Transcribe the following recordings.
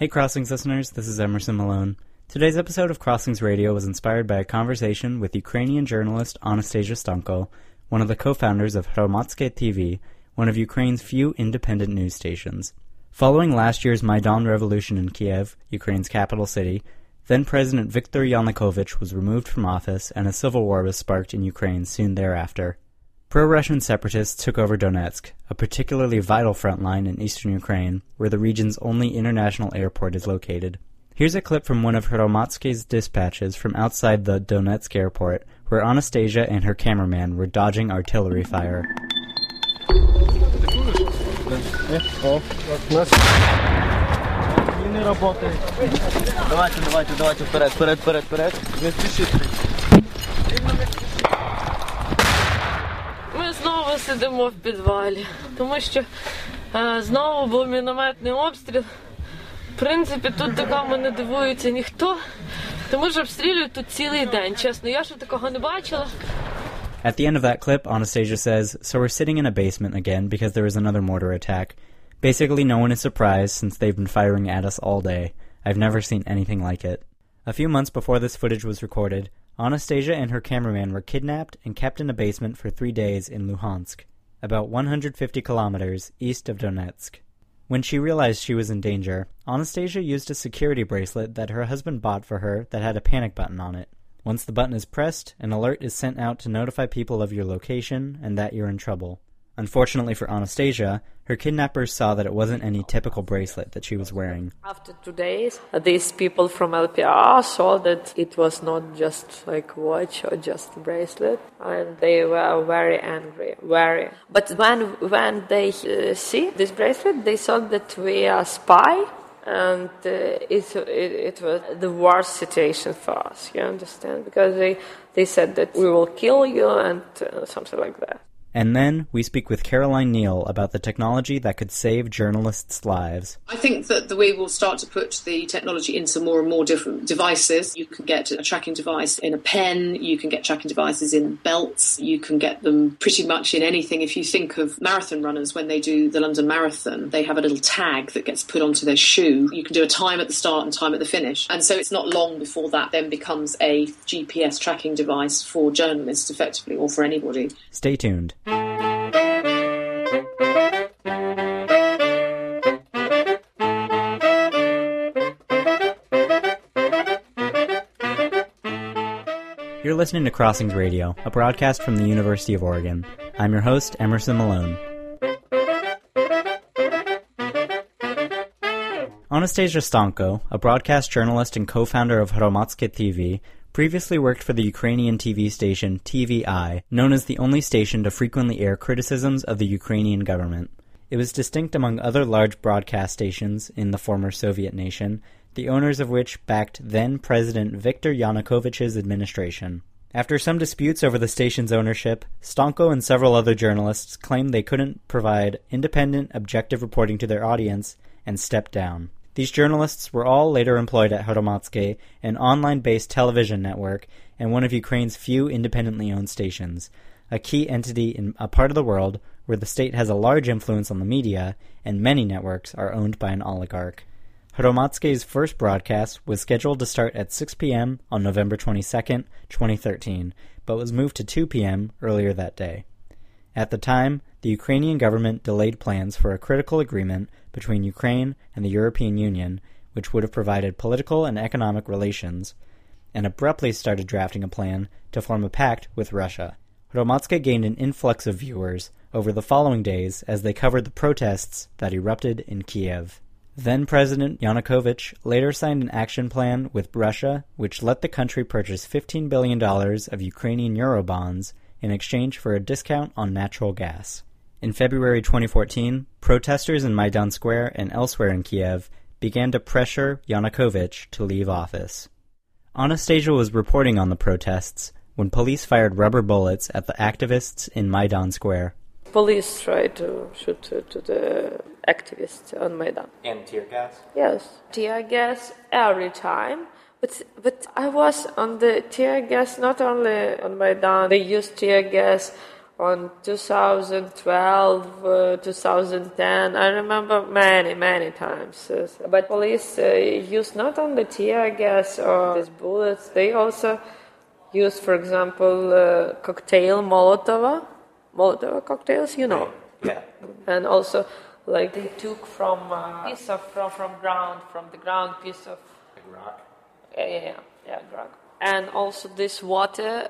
Hey Crossings listeners, this is Emerson Malone. Today's episode of Crossings Radio was inspired by a conversation with Ukrainian journalist Anastasia Stanko, one of the co-founders of Hromadske TV, one of Ukraine's few independent news stations. Following last year's Maidan revolution in Kiev, Ukraine's capital city, then-President Viktor Yanukovych was removed from office and a civil war was sparked in Ukraine soon thereafter. Pro-Russian separatists took over Donetsk, a particularly vital front line in eastern Ukraine, where the region's only international airport is located. Here's a clip from one of Hromadske's dispatches from outside the Donetsk airport, where Anastasia and her cameraman were dodging artillery fire. Ми знову сидимо в підвалі, тому що знову був мінометний обстріл. В принципі, тут такому не дивується ніхто, тому що обстрілюють тут цілий день. Чесно, я ще такого не бачила. At the end of that clip, Anastasia says, "So we're sitting in a basement again because there was another mortar attack. Basically, no one is surprised since they've been firing at us all day. I've never seen anything like it." A few months before this footage was recorded, Anastasia and her cameraman were kidnapped and kept in a basement for 3 days in Luhansk, about 150 kilometers east of Donetsk. When she realized she was in danger, Anastasia used a security bracelet that her husband bought for her that had a panic button on it. Once the button is pressed, an alert is sent out to notify people of your location and that you're in trouble. Unfortunately for Anastasia, her kidnappers saw that it wasn't any typical bracelet that she was wearing. After 2 days, these people from LPR saw that it was not just like watch or just bracelet, and they were very angry, very. But when they see this bracelet, they thought that we are spy, and it was the worst situation for us. You understand? Because they said that we will kill you and something like that. And then we speak with Caroline Neal about the technology that could save journalists' lives. I think that we will start to put the technology into more and more different devices. You can get a tracking device in a pen, you can get tracking devices in belts, you can get them pretty much in anything. If you think of marathon runners, when they do the London Marathon, they have a little tag that gets put onto their shoe. You can do a time at the start and time at the finish. And so it's not long before that then becomes a GPS tracking device for journalists, effectively, or for anybody. Stay tuned. You're listening to Crossings Radio, a broadcast from the University of Oregon. I'm your host, Emerson Malone. Anastasia Stanko, a broadcast journalist and co-founder of Hromadske TV, previously worked for the Ukrainian TV station TVI, known as the only station to frequently air criticisms of the Ukrainian government. It was distinct among other large broadcast stations in the former Soviet nation, the owners of which backed then-President Viktor Yanukovych's administration. After some disputes over the station's ownership, Stanko and several other journalists claimed they couldn't provide independent, objective reporting to their audience and stepped down. These journalists were all later employed at Hromadske, an online-based television network and one of Ukraine's few independently owned stations, a key entity in a part of the world where the state has a large influence on the media and many networks are owned by an oligarch. Hromadske's first broadcast was scheduled to start at 6 p.m. on November 22, 2013, but was moved to 2 p.m. earlier that day. At the time, the Ukrainian government delayed plans for a critical agreement between Ukraine and the European Union, which would have provided political and economic relations, and abruptly started drafting a plan to form a pact with Russia. Hromadske gained an influx of viewers over the following days as they covered the protests that erupted in Kiev. Then-President Yanukovych later signed an action plan with Russia, which let the country purchase $15 billion of Ukrainian Eurobonds in exchange for a discount on natural gas. In February 2014, protesters in Maidan Square and elsewhere in Kiev began to pressure Yanukovych to leave office. Anastasia was reporting on the protests when police fired rubber bullets at the activists in Maidan Square. Police tried to shoot to the activists on Maidan. And tear gas? Yes, tear gas every time. But I was on the tear gas not only on Maidan. They used tear gas on 2012, 2010. I remember many times. But police used not only tear gas or these bullets, they also used, for example, cocktail Molotov cocktails, you know. Yeah. And also, like, they took from piece of from the ground piece of Like rock. Yeah, rock. And also this water,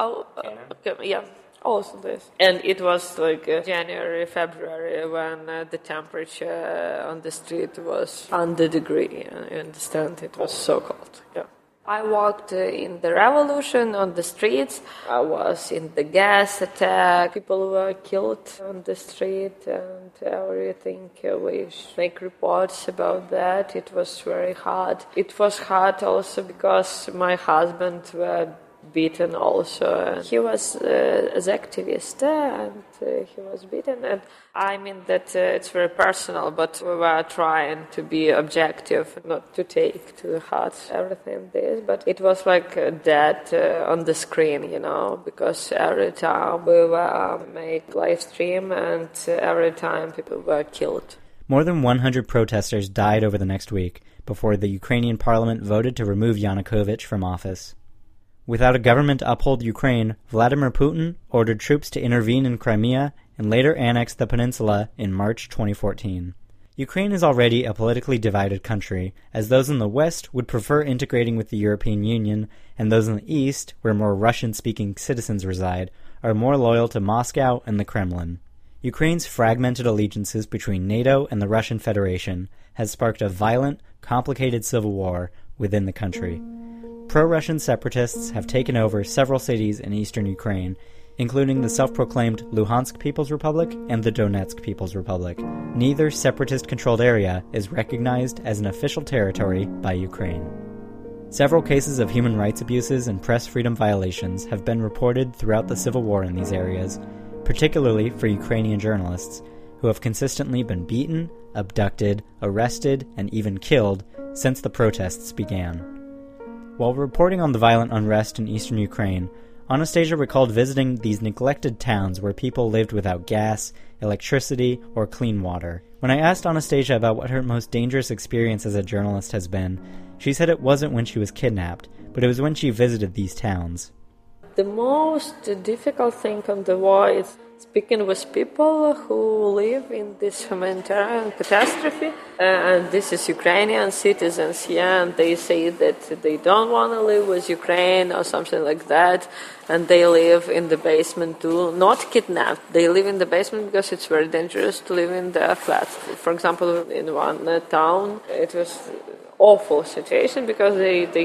also this. And it was like January, February, when the temperature on the street was under degree. You understand? It was so cold. Yeah. I walked in the revolution on the streets. I was in the gas attack. People were killed on the street and everything. We make reports about that. It was very hard. It was hard also because my husband were beaten also. He was as activist and he was beaten. And I mean that it's very personal, but we were trying to be objective, not to take to the heart everything this. But it was like that on the screen, you know, because every time we were make live stream and every time people were killed. More than 100 protesters died over the next week before the Ukrainian parliament voted to remove Yanukovych from office. Without a government to uphold Ukraine, Vladimir Putin ordered troops to intervene in Crimea and later annexed the peninsula in March 2014. Ukraine is already a politically divided country, as those in the West would prefer integrating with the European Union, and those in the East, where more Russian-speaking citizens reside, are more loyal to Moscow and the Kremlin. Ukraine's fragmented allegiances between NATO and the Russian Federation has sparked a violent, complicated civil war within the country. Pro-Russian separatists have taken over several cities in eastern Ukraine, including the self-proclaimed Luhansk People's Republic and the Donetsk People's Republic. Neither separatist-controlled area is recognized as an official territory by Ukraine. Several cases of human rights abuses and press freedom violations have been reported throughout the civil war in these areas, particularly for Ukrainian journalists, who have consistently been beaten, abducted, arrested, and even killed since the protests began. While reporting on the violent unrest in eastern Ukraine, Anastasia recalled visiting these neglected towns where people lived without gas, electricity, or clean water. When I asked Anastasia about what her most dangerous experience as a journalist has been, she said it wasn't when she was kidnapped, but it was when she visited these towns. The most difficult thing on the war is speaking with people who live in this humanitarian catastrophe, and this is Ukrainian citizens here, and they say that they don't want to live with Ukraine or something like that, and they live in the basement too, not kidnapped. They live in the basement because it's very dangerous to live in their flats. For example, in one town, it was awful situation because they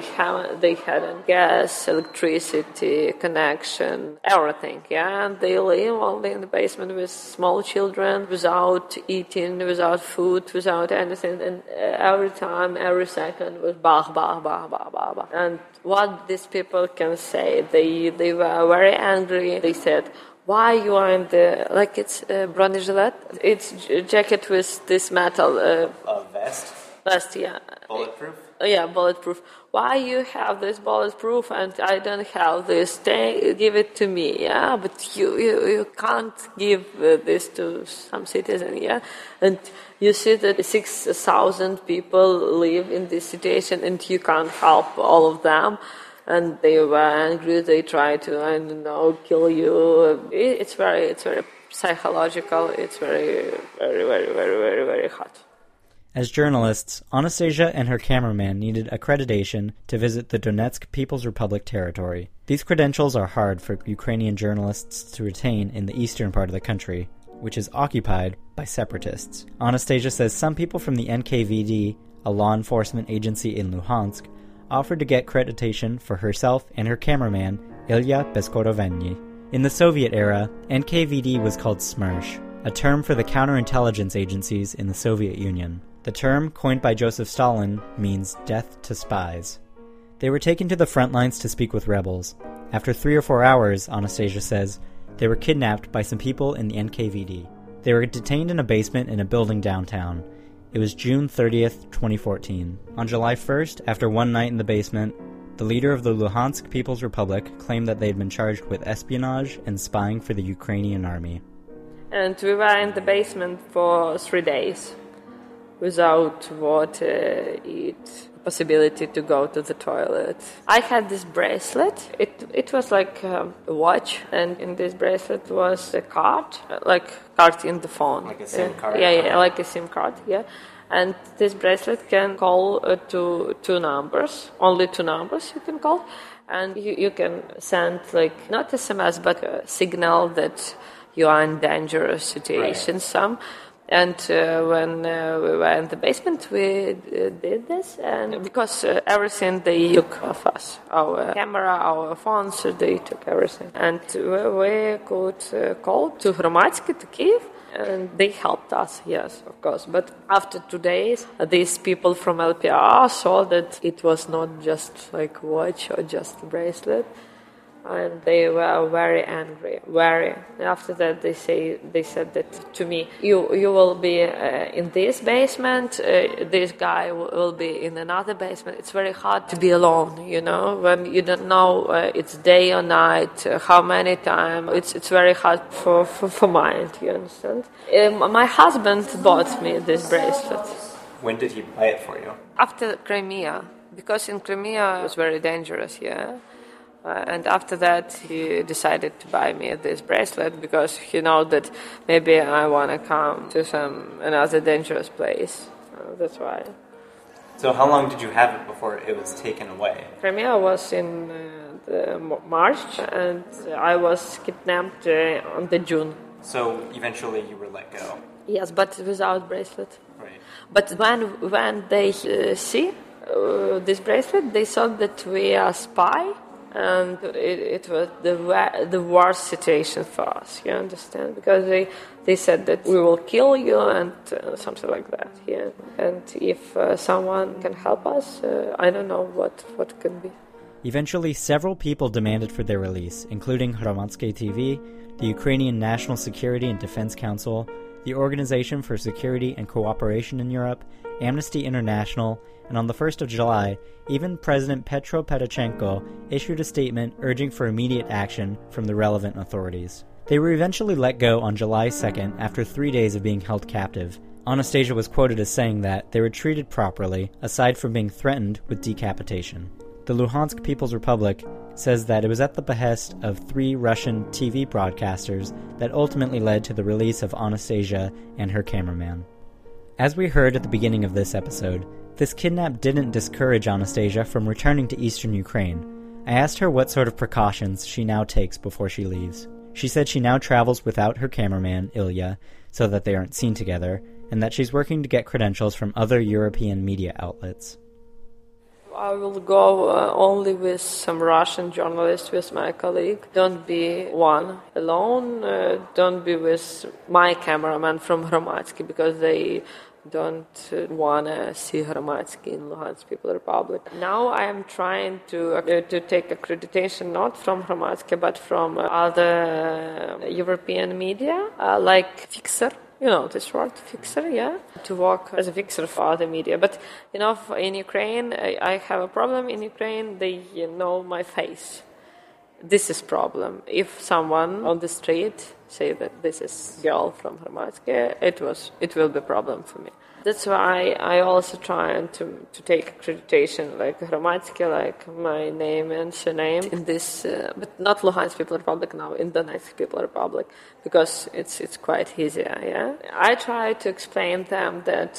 hadn't gas, electricity, connection, everything, yeah, and they live only in the basement with small children, without eating, without food, without anything, and every time, every second was bah, bah, bah, bah, bah, bah. And what these people can say, they were very angry. They said, why you are in the, like it's bronzegilet? It's jacket with this metal. Vest? Vest, yeah. Bulletproof? Yeah, bulletproof. Why you have this bulletproof and I don't have this? Give it to me, yeah? But you can't give this to some citizen, yeah? And you see that 6,000 people live in this situation and you can't help all of them. And they were angry, they tried to, I don't know, kill you. It's very psychological, it's very hard. As journalists, Anastasia and her cameraman needed accreditation to visit the Donetsk People's Republic territory. These credentials are hard for Ukrainian journalists to retain in the eastern part of the country, which is occupied by separatists. Anastasia says some people from the NKVD, a law enforcement agency in Luhansk, offered to get accreditation for herself and her cameraman, Ilya Beskoroveny. In the Soviet era, NKVD was called SMERSH, a term for the counterintelligence agencies in the Soviet Union. The term, coined by Joseph Stalin, means death to spies. They were taken to the front lines to speak with rebels. After 3 or 4 hours, Anastasia says, they were kidnapped by some people in the NKVD. They were detained in a basement in a building downtown. It was June 30th, 2014. On July 1st, after one night in the basement, The leader of the Luhansk People's Republic claimed that they had been charged with espionage and spying for the Ukrainian army. And we were in the basement for 3 days without water, eat, possibility to go to the toilet. I had this bracelet. It was like a watch, and in this bracelet was a card, like card in the phone. Like a SIM card? Yeah, like a SIM card, yeah. And this bracelet can call to 2 numbers, only 2 numbers you can call. And you can send, like, not SMS, but a signal that you are in dangerous situation, Right. And when we were in the basement, we did this, and because everything they took of us, our camera, our phones, they took everything. And we could call to Hromadske, to Kiev, and they helped us, yes, of course. But after 2 days, these people from LPR saw that it was not just like watch or just bracelet. And they were very angry, very. After that, they said that to me, you will be in this basement, this guy will be in another basement. It's very hard to be alone, you know, when you don't know it's day or night, how many times. It's very hard for mind, you understand? My husband bought me this bracelet. When did he buy it for you? After Crimea, because in Crimea it was very dangerous, yeah. And after that, he decided to buy me this bracelet because he knows that maybe I want to come to another dangerous place. That's why. So how long did you have it before it was taken away? Crimea was in March, and I was kidnapped on the June. So eventually you were let go? Yes, but without bracelet. Right. But when they see this bracelet, they thought that we are spy. And it was the worst situation for us, you understand? Because they said that we will kill you and something like that, yeah. And if someone can help us, I don't know what can be. Eventually, several people demanded for their release, including Hromadske TV, the Ukrainian National Security and Defense Council, the Organization for Security and Cooperation in Europe, Amnesty International, and on the 1st of July, even President Petro Poroshenko issued a statement urging for immediate action from the relevant authorities. They were eventually let go on July 2nd after 3 days of being held captive. Anastasia was quoted as saying that they were treated properly, aside from being threatened with decapitation. The Luhansk People's Republic says that it was at the behest of 3 Russian TV broadcasters that ultimately led to the release of Anastasia and her cameraman. As we heard at the beginning of this episode, this kidnap didn't discourage Anastasia from returning to eastern Ukraine. I asked her what sort of precautions she now takes before she leaves. She said she now travels without her cameraman, Ilya, so that they aren't seen together, and that she's working to get credentials from other European media outlets. I will go only with some Russian journalists, with my colleague. Don't be one alone. Don't be with my cameraman from Hromadske, because they don't want to see Hromadske in Luhansk People's Republic. Now I am trying to take accreditation not from Hromadske but from other European media, like Fixer. You know this word, fixer, yeah? To work as a fixer for other media. But, you know, in Ukraine, I have a problem. In Ukraine, they know my face. This is problem. If someone on the street say that this is girl from Hromadske, it will be a problem for me. That's why I also try to take accreditation like Hromadske, like my name and surname in this, but not Luhansk People's Republic now, in Donetsk People's Republic, because it's quite easier. Yeah, I try to explain them that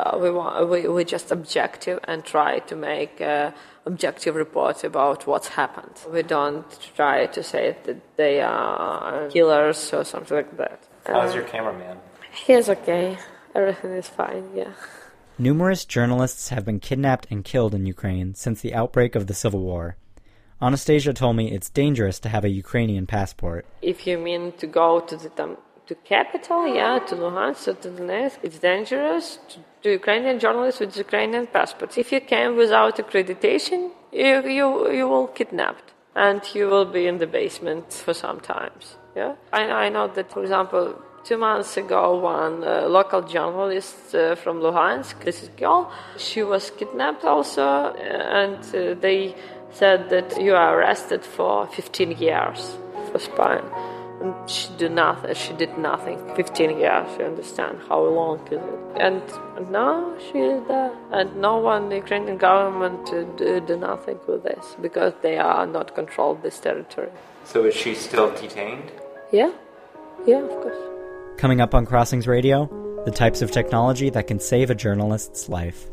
we just objective and try to make objective report about what's happened. We don't try to say that they are killers or something like that. How's your cameraman? He's okay. Everything is fine, yeah. Numerous journalists have been kidnapped and killed in Ukraine since the outbreak of the civil war. Anastasia told me it's dangerous to have a Ukrainian passport. If you mean to go to the capital, yeah, to Luhansk or to Donetsk, it's dangerous to Ukrainian journalists with Ukrainian passports. If you came without accreditation, you will kidnapped and you will be in the basement for some times. Yeah, I know that, for example, 2 months ago, one local journalist from Luhansk, this is girl, she was kidnapped also, and they said that you are arrested for 15 years for spying. And she did nothing. 15 years, you understand how long is it? And now she is there. And no one, the Ukrainian government, do nothing with this because they are not controlled this territory. So is she still detained? Yeah, of course. Coming up on Crossings Radio, the types of technology that can save a journalist's life.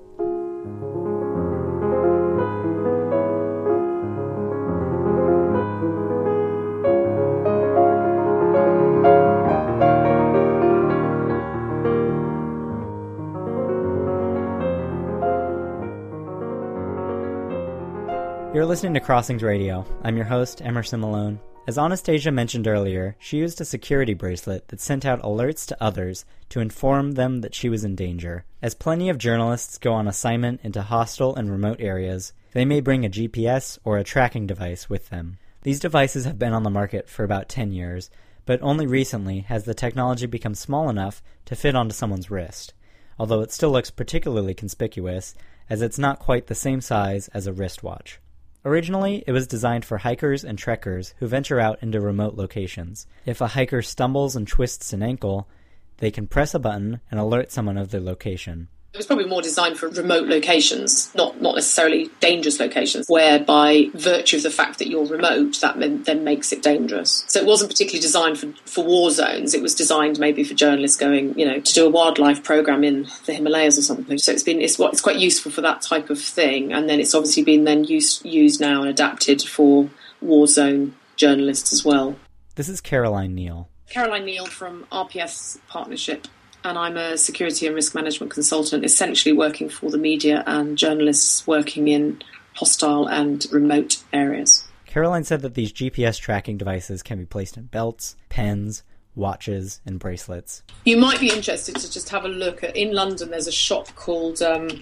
You're listening to Crossings Radio. I'm your host, Emerson Malone. As Anastasia mentioned earlier, she used a security bracelet that sent out alerts to others to inform them that she was in danger. As plenty of journalists go on assignment into hostile and remote areas, they may bring a GPS or a tracking device with them. These devices have been on the market for about 10 years, but only recently has the technology become small enough to fit onto someone's wrist, although it still looks particularly conspicuous as it's not quite the same size as a wristwatch. Originally, it was designed for hikers and trekkers who venture out into remote locations. If a hiker stumbles and twists an ankle, they can press a button and alert someone of their location. It was probably more designed for remote locations, not necessarily dangerous locations, where by virtue of the fact that you're remote, that then makes it dangerous. So it wasn't particularly designed for war zones. It was designed maybe for journalists going, to do a wildlife program in the Himalayas or something. So it's quite useful for that type of thing. And then it's obviously been then used now and adapted for war zone journalists as well. This is Caroline Neal. Caroline Neal from RPS Partnership. And I'm a security and risk management consultant, essentially working for the media and journalists working in hostile and remote areas. Caroline said that these GPS tracking devices can be placed in belts, pens, watches, and bracelets. You might be interested to just have a look at, in London, there's a shop called the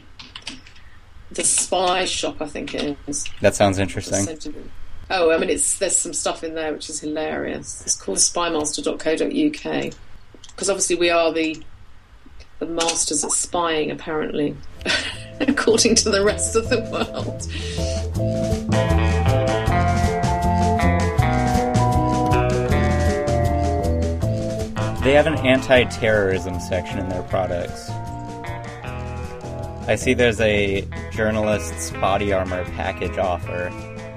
Spy Shop, I think it is. That sounds interesting. There's some stuff in there which is hilarious. It's called spymaster.co.uk. Because obviously we are the masters at spying, apparently, according to the rest of the world. They have an anti-terrorism section in their products. I see there's a journalist's body armor package offer.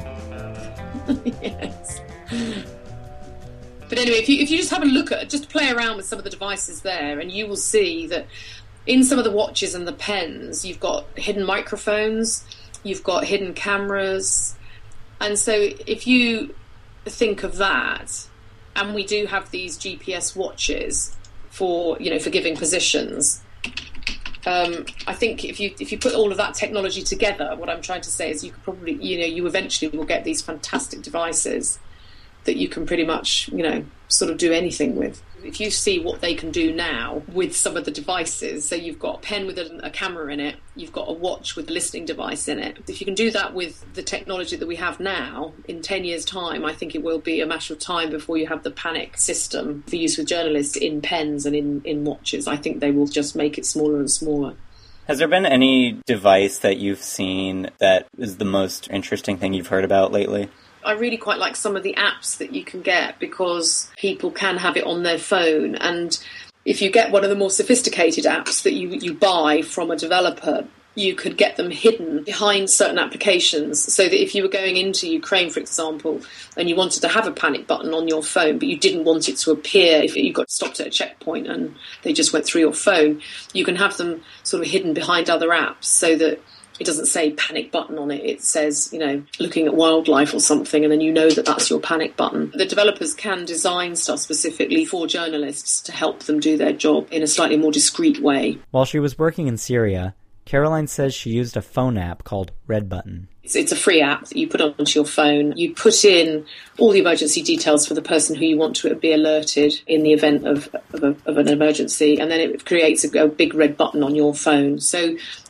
Yes. But anyway, if you just have a look just play around with some of the devices there, and you will see that in some of the watches and the pens, you've got hidden microphones, you've got hidden cameras. And so if you think of that, and we do have these GPS watches for giving positions, I think if you put all of that technology together, what I'm trying to say is you could probably, you eventually will get these fantastic devices that you can pretty much, sort of do anything with. If you see what they can do now with some of the devices, so you've got a pen with a camera in it, you've got a watch with a listening device in it. If you can do that with the technology that we have now, in 10 years' time, I think it will be a matter of time before you have the panic system for use with journalists in pens and in watches. I think they will just make it smaller and smaller. Has there been any device that you've seen that is the most interesting thing you've heard about lately? I really quite like some of the apps that you can get because people can have it on their phone. And if you get one of the more sophisticated apps that you buy from a developer, you could get them hidden behind certain applications so that if you were going into Ukraine, for example, and you wanted to have a panic button on your phone, but you didn't want it to appear if you got stopped at a checkpoint and they just went through your phone, you can have them sort of hidden behind other apps so that it doesn't say panic button on it. It says, looking at wildlife or something, and then you know that that's your panic button. The developers can design stuff specifically for journalists to help them do their job in a slightly more discreet way. While she was working in Syria, Caroline says she used a phone app called Red Button. It's a free app that you put onto your phone. You put in all the emergency details for the person who you want to be alerted in the event of an emergency, and then it creates a big red button on your phone. So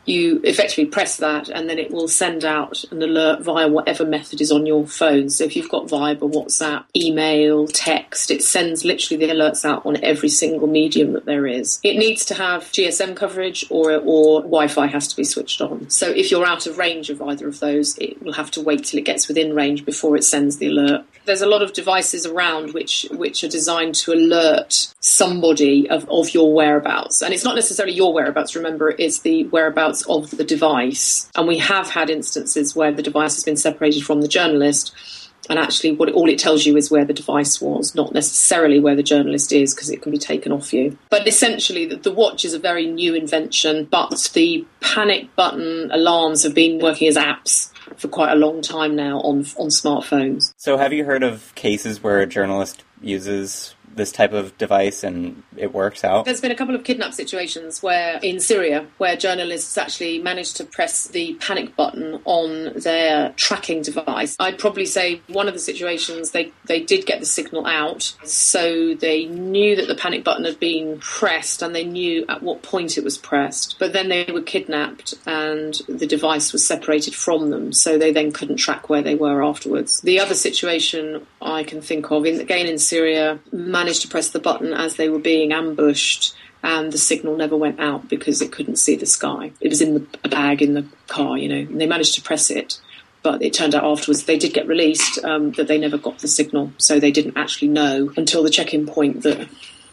you effectively press that and then it will send out an alert via whatever method is on your phone. So if you've got Viber, WhatsApp, email, text, it sends literally the alerts out on every single medium that there is. It needs to have GSM coverage or Wi-Fi has to be switched on. So if you're out of range of either of those, it will have to wait till it gets within range before it sends the alert. There's a lot of devices around which are designed to alert somebody of your whereabouts. And it's not necessarily your whereabouts, remember, it's the whereabouts of the device. And we have had instances where the device has been separated from the journalist, and actually all it tells you is where the device was, not necessarily where the journalist is, because it can be taken off you. But essentially, the watch is a very new invention, but the panic button alarms have been working as apps for quite a long time now on smartphones. So have you heard of cases where a journalist uses this type of device and it works out? There's been a couple of kidnap situations in Syria where journalists actually managed to press the panic button on their tracking device. I'd probably say one of the situations they did get the signal out, so they knew that the panic button had been pressed and they knew at what point it was pressed. But then they were kidnapped and the device was separated from them, so they then couldn't track where they were afterwards. The other situation I can think of, again in Syria, managed to press the button as they were being ambushed and the signal never went out because it couldn't see the sky. It was in a bag in the car, and they managed to press it. But it turned out afterwards they did get released, that they never got the signal. So they didn't actually know until the check-in point that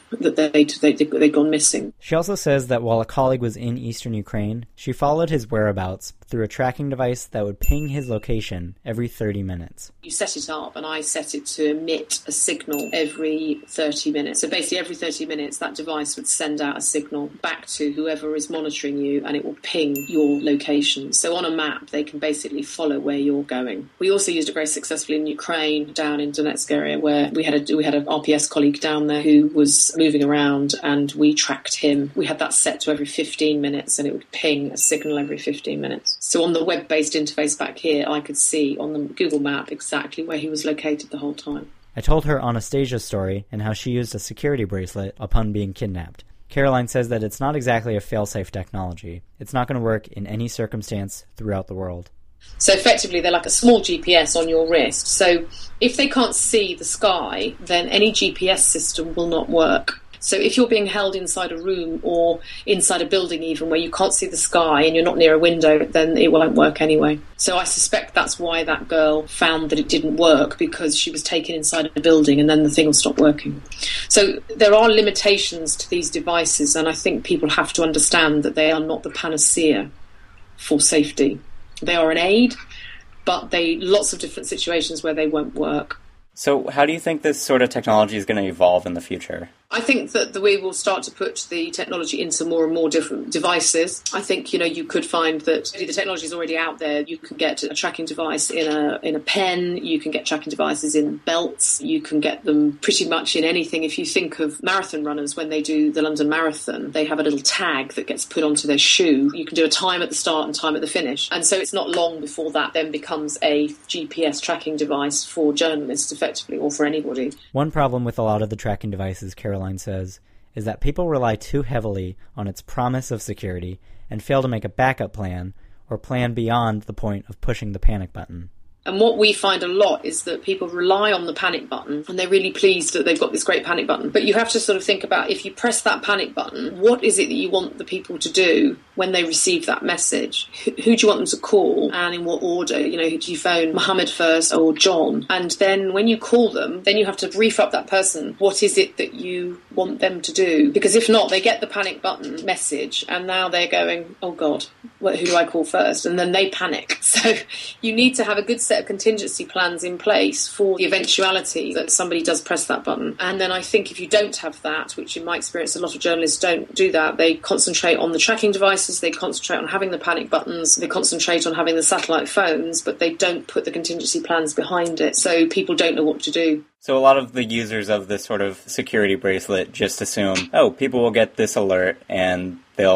they'd gone missing. She also says that while a colleague was in eastern Ukraine, she followed his whereabouts through a tracking device that would ping his location every 30 minutes. You set it up, and I set it to emit a signal every 30 minutes. So basically every 30 minutes that device would send out a signal back to whoever is monitoring you, and it will ping your location. So on a map they can basically follow where you're going. We also used it very successfully in Ukraine, down in Donetsk area, where we had an RPS colleague down there who was moving around and we tracked him. We had that set to every 15 minutes and it would ping a signal every 15 minutes. So on the web-based interface back here, I could see on the Google map exactly where he was located the whole time. I told her Anastasia's story and how she used a security bracelet upon being kidnapped. Caroline says that it's not exactly a fail-safe technology. It's not going to work in any circumstance throughout the world. So effectively, they're like a small GPS on your wrist. So if they can't see the sky, then any GPS system will not work. So if you're being held inside a room or inside a building even where you can't see the sky and you're not near a window, then it won't work anyway. So I suspect that's why that girl found that it didn't work, because she was taken inside a building and then the thing will stop working. So there are limitations to these devices, and I think people have to understand that they are not the panacea for safety. They are an aid, but lots of different situations where they won't work. So how do you think this sort of technology is going to evolve in the future? I think that we will start to put the technology into more and more different devices. I think, you could find that the technology is already out there. You can get a tracking device in a pen. You can get tracking devices in belts. You can get them pretty much in anything. If you think of marathon runners, when they do the London Marathon, they have a little tag that gets put onto their shoe. You can do a time at the start and time at the finish. And so it's not long before that then becomes a GPS tracking device for journalists, effectively, or for anybody. One problem with a lot of the tracking devices, Caroline says, is that people rely too heavily on its promise of security and fail to make a backup plan or plan beyond the point of pushing the panic button. And what we find a lot is that people rely on the panic button and they're really pleased that they've got this great panic button. But you have to sort of think about, if you press that panic button, what is it that you want the people to do when they receive that message? Who do you want them to call, and in what order? Do you phone Mohammed first or John? And then when you call them, then you have to brief up that person. What is it that you want them to do? Because if not, they get the panic button message and now they're going, oh God, who do I call first? And then they panic. So you need to have a good set of contingency plans in place for the eventuality that somebody does press that button. And then I think if you don't have that, which in my experience a lot of journalists don't do that, they concentrate on the tracking devices, they concentrate on having the panic buttons, they concentrate on having the satellite phones, but they don't put the contingency plans behind it. So people don't know what to do. So a lot of the users of this sort of security bracelet just assume, oh, people will get this alert and they'll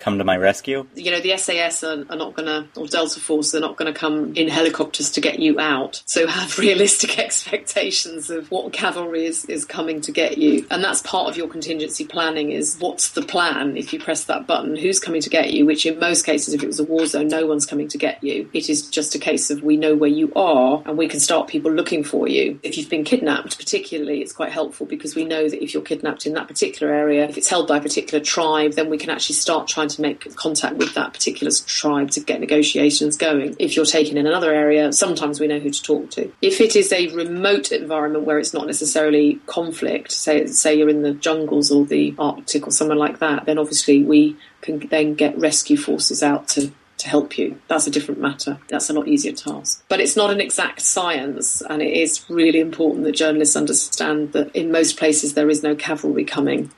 come to my rescue? You know, the SAS are not going to, or Delta Force, they're not going to come in helicopters to get you out. So have realistic expectations of what cavalry is coming to get you. And that's part of your contingency planning, is what's the plan if you press that button? Who's coming to get you? Which in most cases, if it was a war zone, no one's coming to get you. It is just a case of we know where you are and we can start people looking for you. If you've been kidnapped, particularly, it's quite helpful because we know that if you're kidnapped in that particular area, if it's held by a particular tribe, then we can actually start trying to make contact with that particular tribe to get negotiations going. If you're taken in another area, sometimes we know who to talk to. If it is a remote environment where it's not necessarily conflict, say you're in the jungles or the Arctic or somewhere like that, then obviously we can then get rescue forces out to help you. That's a different matter. That's a lot easier task. But it's not an exact science, and it is really important that journalists understand that in most places there is no cavalry coming.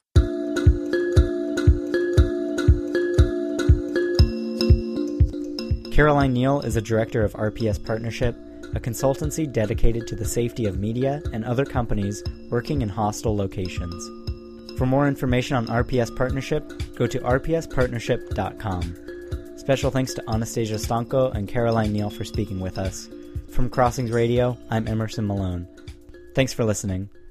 Caroline Neal is a director of RPS Partnership, a consultancy dedicated to the safety of media and other companies working in hostile locations. For more information on RPS Partnership, go to rpspartnership.com. Special thanks to Anastasia Stanko and Caroline Neal for speaking with us. From Crossings Radio, I'm Emerson Malone. Thanks for listening.